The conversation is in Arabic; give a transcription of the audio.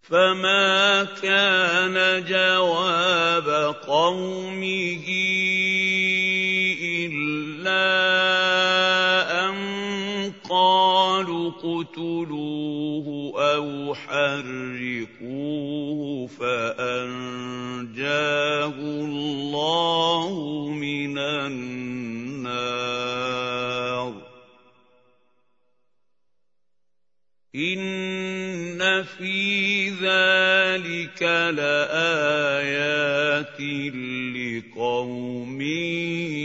فما كان جواب قومه إلا أن قالوا اقتلوه أو حرقوه فأنجاه الله من النار إن في ذلك لآيات لقوم